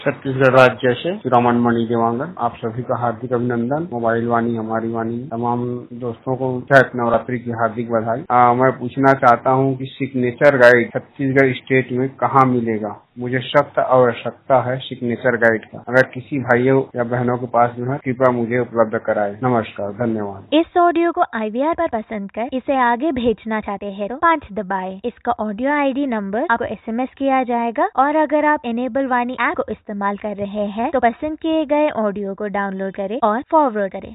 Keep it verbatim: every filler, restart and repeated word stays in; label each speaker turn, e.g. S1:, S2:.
S1: छत्तीसगढ़ राज्य से रमन मणि देवांगन, आप सभी का हार्दिक अभिनंदन। मोबाइल वाणी हमारी वाणी तमाम दोस्तों को चैत नवरात्रि की हार्दिक बधाई। आ, मैं पूछना चाहता हूं कि सिग्नेचर गाइड छत्तीसगढ़ स्टेट में कहां मिलेगा? मुझे सख्त आवश्यकता है सिग्नेचर गाइड का। अगर किसी भाइयों या बहनों के पास जो है कृपया मुझे उपलब्ध कराएं। नमस्कार, धन्यवाद।
S2: इस ऑडियो को आई वी आर पर पसंद कर इसे आगे भेजना चाहते हैं तो पाँच दबाएं। इसका ऑडियो आई डी नंबर आपको एस एम एस किया जाएगा और अगर आप इनेबल वाणी ऐप को इस्तेमाल कर रहे हैं तो पसंद किए गए ऑडियो को डाउनलोड करें और फॉरवर्ड करें।